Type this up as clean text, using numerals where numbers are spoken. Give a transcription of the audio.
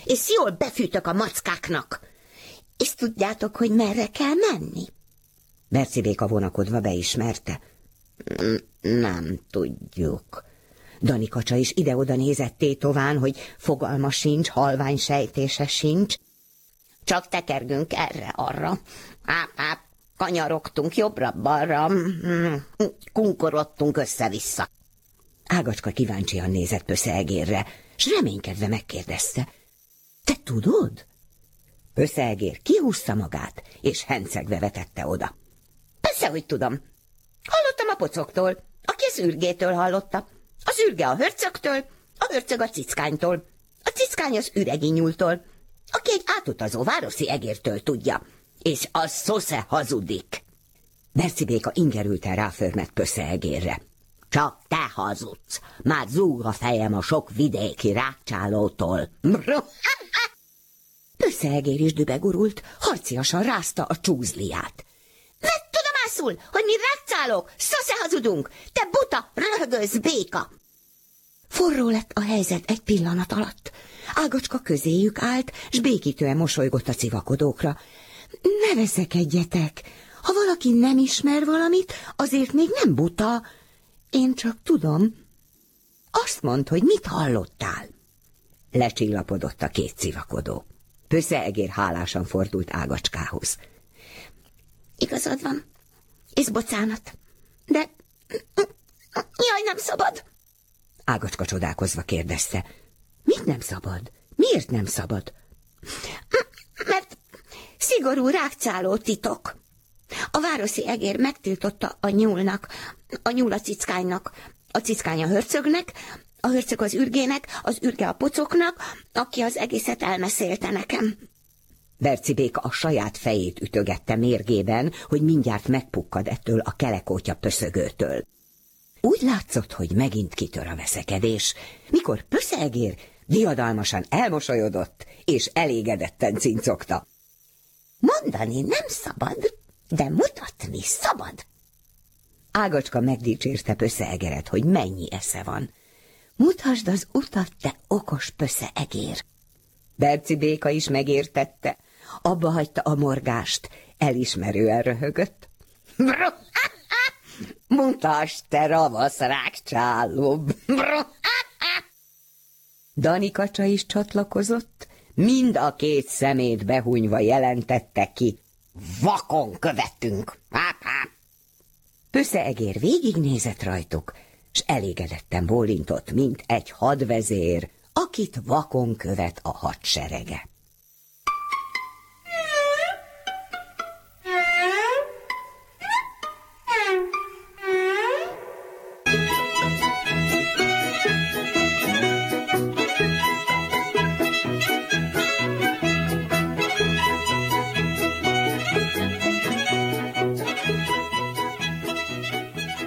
és jól befűtök a mackáknak. És tudjátok, hogy merre kell menni? Berci béka vonakodva beismerte. Nem tudjuk. Dani kacsa is ide-oda nézett tétován, hogy fogalma sincs, halvány sejtése sincs. Csak tekergünk erre-arra. Kanyarogtunk jobbra-balra, kunkorodtunk össze-vissza. Ágacska kíváncsian nézett Pöszeegérre, s reménykedve megkérdezte. Te tudod? Pöszeegér kihúzta magát, és hencegve vetette oda. Persze, hogy tudom. Hallottam a pocoktól, aki az ürgétől hallotta. Az ürge a hörcögtől, a hörcög a cickánytól, a cickány az üregi nyúltól, aki egy átutazó városi egértől tudja, és az szosze hazudik. Berci béka ingerülten ráförmet Pöszeegérre. Csak te hazudsz, már zúg a fejem a sok vidéki rákcsálótól. Pöszeegér is dübegurult, harciasan rázta a csúzliát. Vedd tudomásul, hogy mi rákcsálók, szosze hazudunk, te buta, röhögőz béka! Forró lett a helyzet egy pillanat alatt. Ágacska közéjük állt, s békítően mosolygott a civakodókra. Ne veszekedjetek! Ha valaki nem ismer valamit, azért még nem buta. Én csak tudom. Azt mondd, hogy mit hallottál. Lecsillapodott a két civakodó. Pöszeegér hálásan fordult Ágacskához. Igazad van, és bocsánat, de jaj, nem szabad. Ágacska csodálkozva kérdezte. Mit nem szabad? Miért nem szabad? Mert szigorú rákcsáló titok. A városi egér megtiltotta a nyúlnak, a nyúl a cickánynak, a cickány a hörcögnek, a hörcög az ürgének, az ürge a pocoknak, aki az egészet elmesélte nekem. Berci béka a saját fejét ütögette mérgében, hogy mindjárt megpukkad ettől a kelekótya pöszögőtől. Úgy látszott, hogy megint kitör a veszekedés, mikor Pöszeegér diadalmasan elmosolyodott, és elégedetten cincogta. Mondani nem szabad, de mutatni szabad. Ágacska megdicsérte Pöszeegeret, hogy mennyi esze van. Mutasd az utat, te okos Pöszeegér. Berci béka is megértette, abba hagyta a morgást, elismerően röhögött. Mutasd, te ravasz rákcsáló! Dani kacsa is csatlakozott, mind a két szemét behunyva jelentette ki. Vakon követünk! Pöszeegér végignézett rajtuk, s elégedetten bólintott, mint egy hadvezér, akit vakon követ a hadserege.